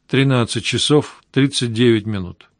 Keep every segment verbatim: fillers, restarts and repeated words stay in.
тринадцать часов тридцать девять минут.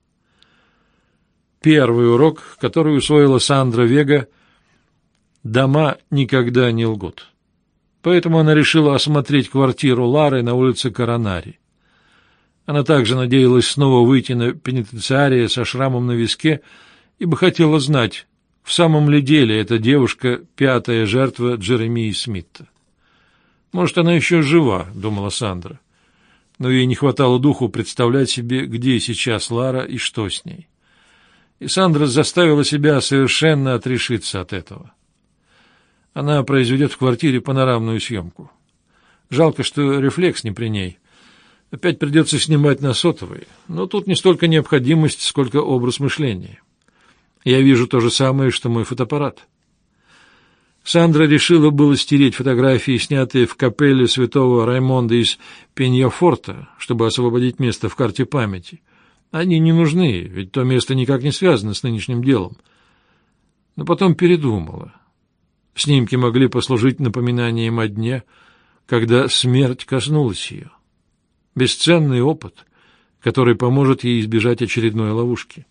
Первый урок, который усвоила Сандра Вега: дома никогда не лгут. Поэтому она решила осмотреть квартиру Лары на улице Коронари. Она также надеялась снова выйти на пенитенциария со шрамом на виске, ибо хотела знать, в самом ли деле эта девушка пятая жертва Джеремии Смита. «Может, она еще жива», — думала Сандра, но ей не хватало духу представлять себе, где сейчас Лара и что с ней. И Сандра заставила себя совершенно отрешиться от этого. Она произведет в квартире панорамную съемку. Жалко, что рефлекс не при ней. Опять придется снимать на сотовый, но тут не столько необходимость, сколько образ мышления. Я вижу то же самое, что мой фотоаппарат. Сандра решила было стереть фотографии, снятые в капелле святого Раймонда из Пеньяфорта, чтобы освободить место в карте памяти. Они не нужны, ведь то место никак не связано с нынешним делом. Но потом передумала. Снимки могли послужить напоминанием о дне, когда смерть коснулась ее. Бесценный опыт, который поможет ей избежать очередной ловушки.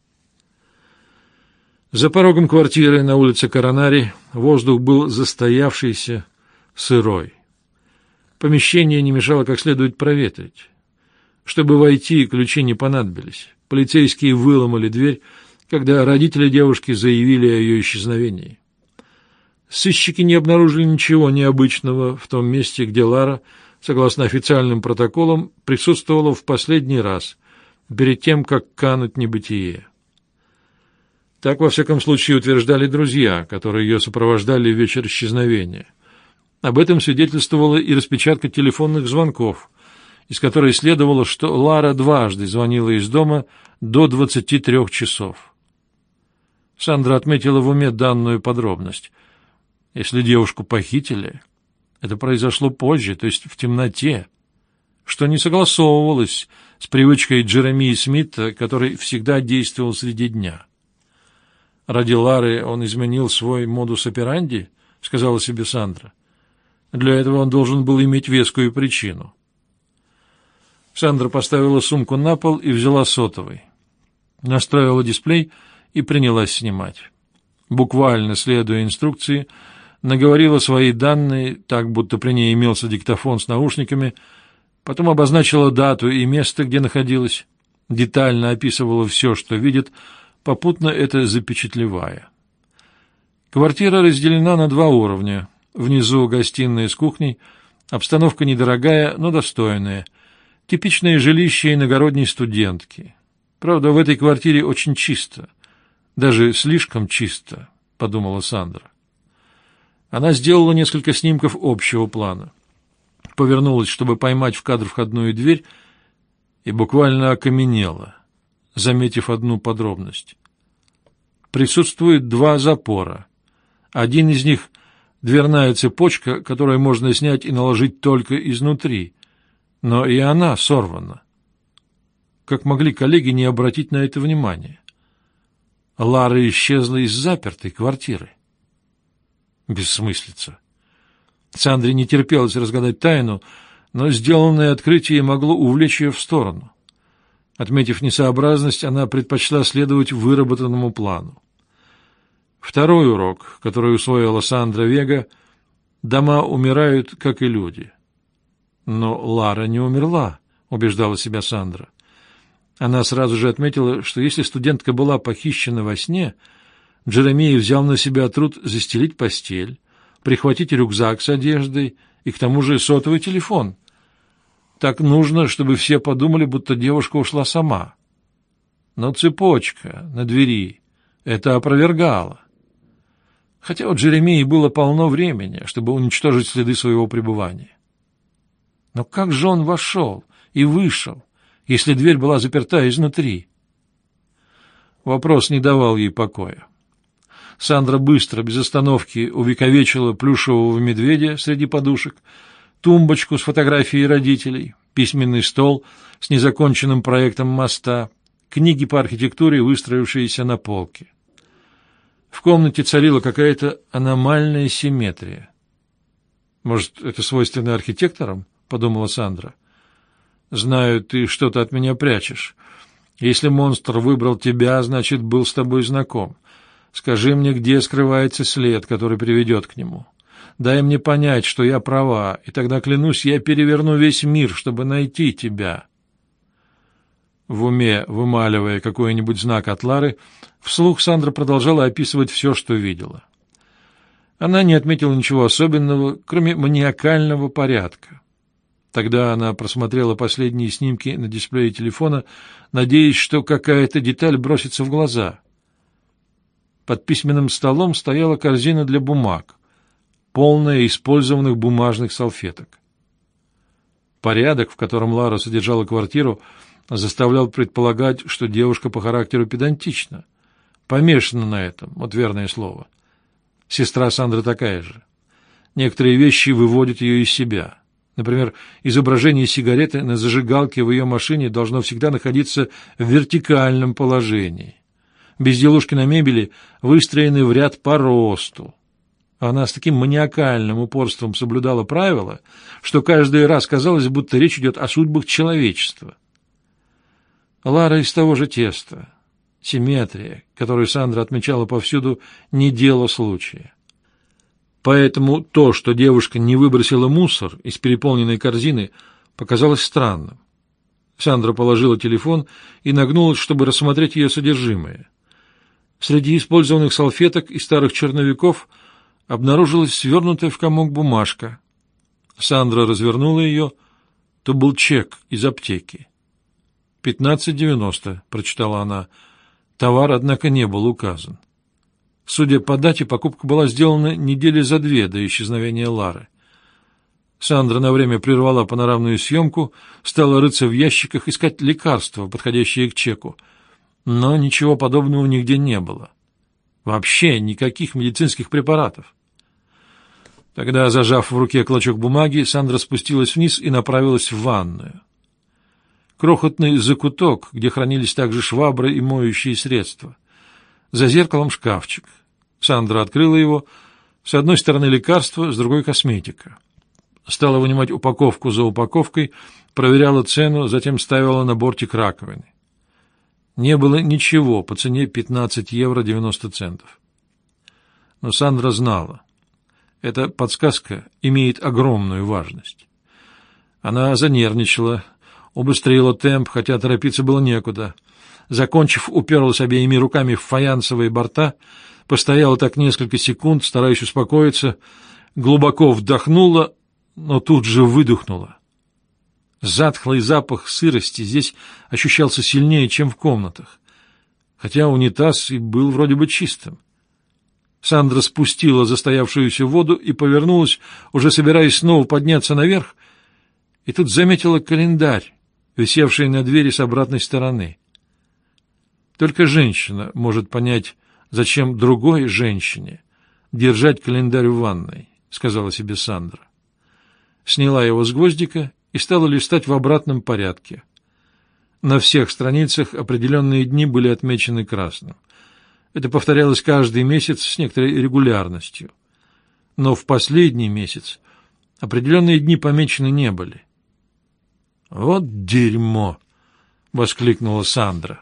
За порогом квартиры на улице Коронари воздух был застоявшийся, сырой. Помещение не мешало как следует проветрить. Чтобы войти, ключи не понадобились. Полицейские выломали дверь, когда родители девушки заявили о ее исчезновении. Сыщики не обнаружили ничего необычного в том месте, где Лара, согласно официальным протоколам, присутствовала в последний раз, перед тем, как кануть в небытие. Так, во всяком случае, утверждали друзья, которые ее сопровождали в вечер исчезновения. Об этом свидетельствовала и распечатка телефонных звонков, из которой следовало, что Лара дважды звонила из дома до двадцати трех часов. Сандра отметила в уме данную подробность. Если девушку похитили, это произошло позже, то есть в темноте, что не согласовывалось с привычкой Джеремии Смита, который всегда действовал среди дня. «Ради Лары он изменил свой модус операнди», — сказала себе Сандра. «Для этого он должен был иметь вескую причину». Сандра поставила сумку на пол и взяла сотовый. Настроила дисплей и принялась снимать. Буквально следуя инструкции, наговорила свои данные, так будто при ней имелся диктофон с наушниками, потом обозначила дату и место, где находилась, детально описывала все, что видит, попутно это запечатлевая. Квартира разделена на два уровня. Внизу гостиная с кухней, обстановка недорогая, но достойная. Типичное жилище иногородней студентки. Правда, в этой квартире очень чисто. Даже слишком чисто, подумала Сандра. Она сделала несколько снимков общего плана. Повернулась, чтобы поймать в кадр входную дверь, и буквально окаменела, заметив одну подробность. Присутствует два запора. Один из них — дверная цепочка, которую можно снять и наложить только изнутри, но и она сорвана. Как могли коллеги не обратить на это внимание? Лара исчезла из запертой квартиры. Бессмыслица. Сандре не терпелось разгадать тайну, но сделанное открытие могло увлечь ее в сторону. Отметив несообразность, она предпочла следовать выработанному плану. Второй урок, который усвоила Сандра Вега: дома умирают, как и люди. Но Лара не умерла, убеждала себя Сандра. Она сразу же отметила, что если студентка была похищена во сне, Джеремия взял на себя труд застелить постель, прихватить рюкзак с одеждой и к тому же сотовый телефон. Так нужно, чтобы все подумали, будто девушка ушла сама. Но цепочка на двери это опровергала. Хотя у Джеремии было полно времени, чтобы уничтожить следы своего пребывания. Но как же он вошел и вышел, если дверь была заперта изнутри? Вопрос не давал ей покоя. Сандра быстро, без остановки, увековечила плюшевого медведя среди подушек, тумбочку с фотографией родителей, письменный стол с незаконченным проектом моста, книги по архитектуре, выстроившиеся на полке. В комнате царила какая-то аномальная симметрия. «Может, это свойственно архитекторам?» — подумала Сандра. Знаю, ты что-то от меня прячешь. Если монстр выбрал тебя, значит, был с тобой знаком. Скажи мне, где скрывается след, который приведет к нему. Дай мне понять, что я права, и тогда, клянусь, я переверну весь мир, чтобы найти тебя». В уме, вымаливая какой-нибудь знак от Лары, вслух Сандра продолжала описывать все, что видела. Она не отметила ничего особенного, кроме маниакального порядка. Тогда она просмотрела последние снимки на дисплее телефона, надеясь, что какая-то деталь бросится в глаза. Под письменным столом стояла корзина для бумаг, полная использованных бумажных салфеток. Порядок, в котором Лара содержала квартиру, заставлял предполагать, что девушка по характеру педантична, помешана на этом, вот верное слово. Сестра Сандры такая же. Некоторые вещи выводят ее из себя. Например, изображение сигареты на зажигалке в ее машине должно всегда находиться в вертикальном положении. Безделушки на мебели выстроены в ряд по росту. Она с таким маниакальным упорством соблюдала правила, что каждый раз казалось, будто речь идет о судьбах человечества. Лара из того же теста. Симметрия, которую Сандра отмечала повсюду, не дело случая. Поэтому то, что девушка не выбросила мусор из переполненной корзины, показалось странным. Сандра положила телефон и нагнулась, чтобы рассмотреть ее содержимое. Среди использованных салфеток и старых черновиков обнаружилась свернутая в комок бумажка. Сандра развернула ее. То был чек из аптеки. «Пятнадцать девяносто», — прочитала она. Товар, однако, не был указан. Судя по дате, покупка была сделана недели за две до исчезновения Лары. Сандра на время прервала панорамную съемку, стала рыться в ящиках, искать лекарства, подходящие к чеку. Но ничего подобного нигде не было. Вообще никаких медицинских препаратов. Тогда, зажав в руке клочок бумаги, Сандра спустилась вниз и направилась в ванную. Крохотный закуток, где хранились также швабры и моющие средства. За зеркалом шкафчик. Сандра открыла его. С одной стороны лекарства, с другой косметика. Стала вынимать упаковку за упаковкой, проверяла цену, затем ставила на бортик раковины. Не было ничего по цене пятнадцать евро девяносто центов. Но Сандра знала. Эта подсказка имеет огромную важность. Она занервничала, убыстрила темп, хотя торопиться было некуда. Закончив, уперлась обеими руками в фаянсовые борта, постояла так несколько секунд, стараясь успокоиться, глубоко вдохнула, но тут же выдохнула. Затхлый запах сырости здесь ощущался сильнее, чем в комнатах, хотя унитаз и был вроде бы чистым. Сандра спустила застоявшуюся воду и повернулась, уже собираясь снова подняться наверх, и тут заметила календарь, висевший на двери с обратной стороны. Только женщина может понять, зачем другой женщине держать календарь в ванной, — сказала себе Сандра. Сняла его с гвоздика и стала листать в обратном порядке. На всех страницах определенные дни были отмечены красным. Это повторялось каждый месяц с некоторой регулярностью. Но в последний месяц определенные дни помечены не были. «Вот дерьмо!» — воскликнула Сандра.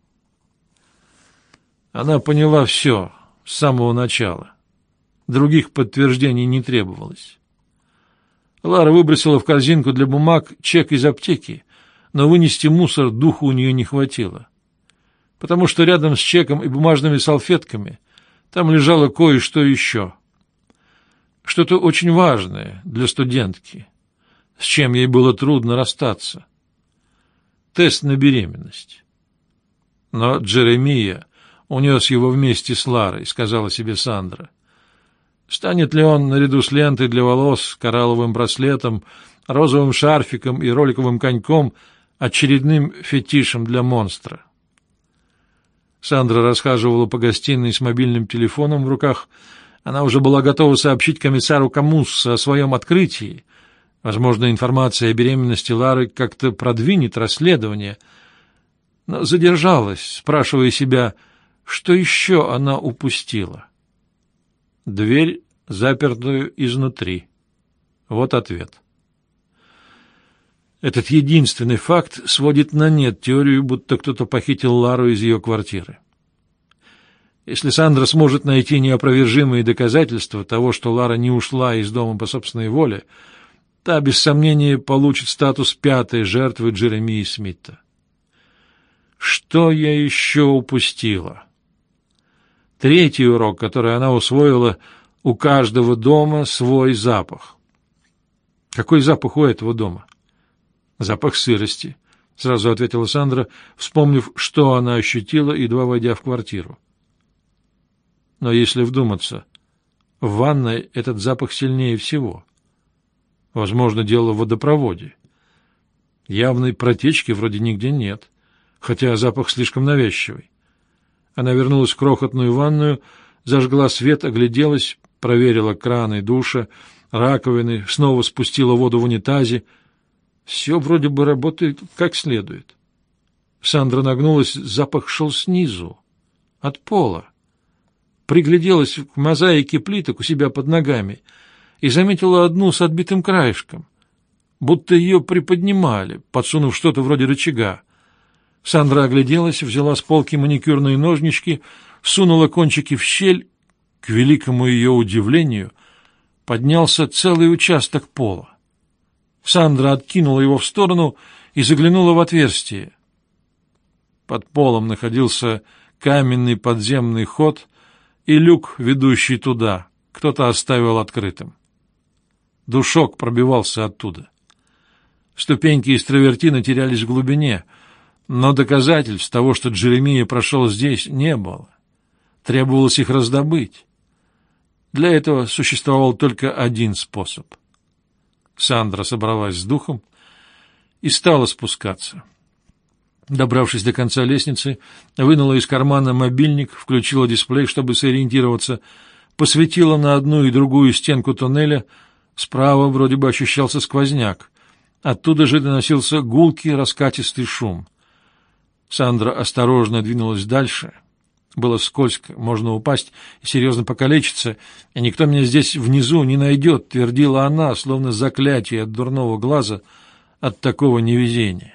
Она поняла все с самого начала. Других подтверждений не требовалось. Лара выбросила в корзинку для бумаг чек из аптеки, но вынести мусор духу у нее не хватило, потому что рядом с чеком и бумажными салфетками там лежало кое-что еще. Что-то очень важное для студентки, с чем ей было трудно расстаться. Тест на беременность. Но Джеремия унес его вместе с Ларой, сказала себе Сандра. Станет ли он наряду с лентой для волос, коралловым браслетом, розовым шарфиком и роликовым коньком очередным фетишем для монстра? Сандра расхаживала по гостиной с мобильным телефоном в руках. Она уже была готова сообщить комиссару Камуссо о своем открытии. Возможно, информация о беременности Лары как-то продвинет расследование. Но задержалась, спрашивая себя, что еще она упустила. Дверь, запертую изнутри. Вот ответ. Этот единственный факт сводит на нет теорию, будто кто-то похитил Лару из ее квартиры. Если Сандра сможет найти неопровержимые доказательства того, что Лара не ушла из дома по собственной воле, та, без сомнения, получит статус пятой жертвы Джеремии Смита. Что я еще упустила? Третий урок, который она усвоила: у каждого дома свой запах. Какой запах у этого дома? Запах сырости, сразу ответила Сандра, вспомнив, что она ощутила, едва войдя в квартиру. Но если вдуматься, в ванной этот запах сильнее всего. Возможно, дело в водопроводе. Явной протечки вроде нигде нет, хотя запах слишком навязчивый. Она вернулась в крохотную ванную, зажгла свет, огляделась, проверила краны душа, раковины, снова спустила воду в унитазе. Все вроде бы работает как следует. Сандра нагнулась, запах шел снизу, от пола. Пригляделась к мозаике плиток у себя под ногами и заметила одну с отбитым краешком, будто ее приподнимали, подсунув что-то вроде рычага. Сандра огляделась, взяла с полки маникюрные ножнички, сунула кончики в щель. К великому ее удивлению поднялся целый участок пола. Сандра откинула его в сторону и заглянула в отверстие. Под полом находился каменный подземный ход и люк, ведущий туда, кто-то оставил открытым. Душок пробивался оттуда. Ступеньки из травертина терялись в глубине, но доказательств того, что Джеремия прошел здесь, не было. Требовалось их раздобыть. Для этого существовал только один способ. Сандра собралась с духом и стала спускаться. Добравшись до конца лестницы, вынула из кармана мобильник, включила дисплей, чтобы сориентироваться, посветила на одну и другую стенку тоннеля. Справа вроде бы ощущался сквозняк. Оттуда же доносился гулкий раскатистый шум. Сандра осторожно двинулась дальше. Было скользко, можно упасть и серьезно покалечиться, и никто меня здесь внизу не найдет, твердила она, словно заклятие от дурного глаза от такого невезения.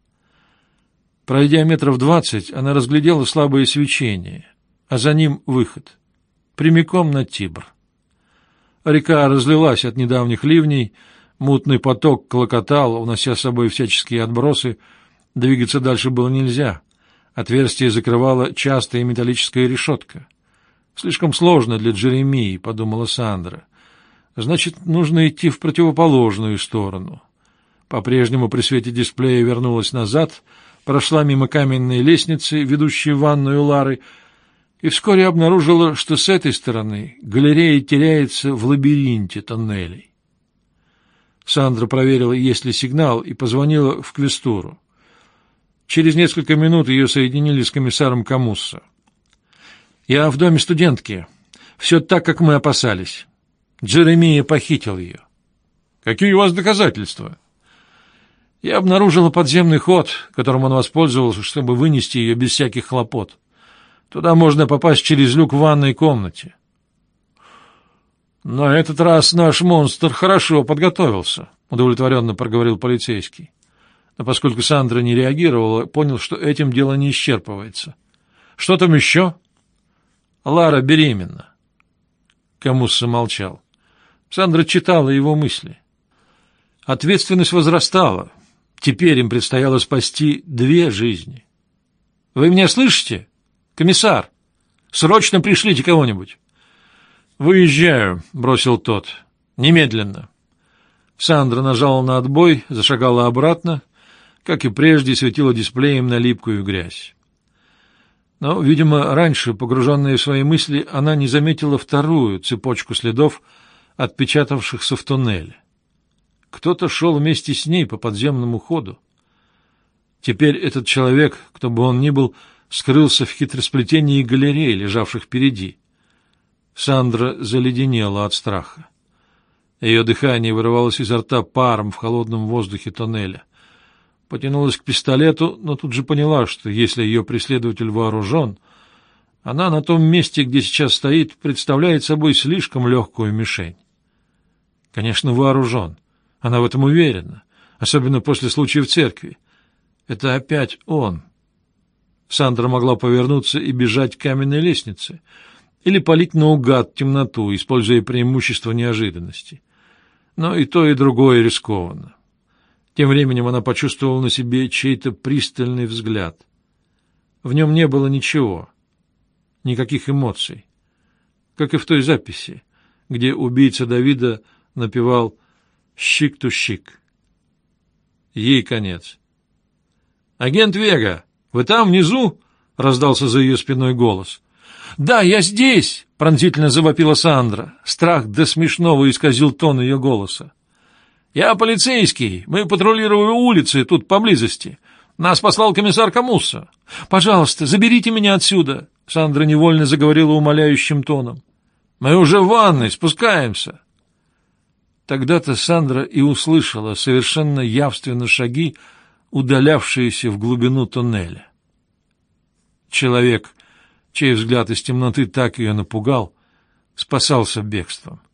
Пройдя метров двадцать, она разглядела слабое свечение, а за ним выход, прямиком на Тибр. Река разлилась от недавних ливней, мутный поток клокотал, унося с собой всяческие отбросы. Двигаться дальше было нельзя. Отверстие закрывала частая металлическая решетка. «Слишком сложно для Джеремии», — подумала Сандра. «Значит, нужно идти в противоположную сторону». По-прежнему при свете дисплея вернулась назад, прошла мимо каменной лестницы, ведущей в ванную Лары, и вскоре обнаружила, что с этой стороны галерея теряется в лабиринте тоннелей. Сандра проверила, есть ли сигнал, и позвонила в квестуру. Через несколько минут ее соединили с комиссаром Камуссо. «Я в доме студентки. Все так, как мы опасались. Джеремия похитил ее». «Какие у вас доказательства?» «Я обнаружила подземный ход, которым он воспользовался, чтобы вынести ее без всяких хлопот. Туда можно попасть через люк в ванной комнате». «На этот раз наш монстр хорошо подготовился», — удовлетворенно проговорил полицейский. Но поскольку Сандра не реагировала, понял, что этим дело не исчерпывается. «Что там еще?» «Лара беременна». Камуссо молчал. Сандра читала его мысли. Ответственность возрастала. Теперь им предстояло спасти две жизни. «Вы меня слышите? Комиссар, срочно пришлите кого-нибудь». «Выезжаю», — бросил тот. «Немедленно». Сандра нажала на отбой, зашагала обратно, как и прежде, светила дисплеем на липкую грязь. Но, видимо, раньше, погруженная в свои мысли, она не заметила вторую цепочку следов, отпечатавшихся в туннеле. Кто-то шел вместе с ней по подземному ходу. Теперь этот человек, кто бы он ни был, скрылся в хитросплетении галерей, лежавших впереди. Сандра заледенела от страха. Ее дыхание вырывалось изо рта паром в холодном воздухе тоннеля. Потянулась к пистолету, но тут же поняла, что если ее преследователь вооружен, она на том месте, где сейчас стоит, представляет собой слишком легкую мишень. Конечно, вооружен. Она в этом уверена. особенно после случая в церкви. Это опять он. Сандра могла повернуться и бежать к каменной лестнице, или палить наугад темноту, используя преимущество неожиданности. Но и то, и другое рискованно. Тем временем она почувствовала на себе чей-то пристальный взгляд. В нем не было ничего, никаких эмоций, как и в той записи, где убийца Давида напевал «щик-ту-щик». Ей конец. «Агент Вега, вы там, внизу?» — раздался за ее спиной голос. «Да, я здесь!» — пронзительно завопила Сандра. Страх до смешного исказил тон ее голоса. «Я полицейский. Мы патрулируем улицы тут поблизости. Нас послал комиссар Камусса. Пожалуйста, заберите меня отсюда!» Сандра невольно заговорила умоляющим тоном. «Мы уже в ванной, спускаемся!» Тогда-то Сандра и услышала совершенно явственно шаги, удалявшиеся в глубину тоннеля. Человек, чей взгляд из темноты так ее напугал, спасался бегством.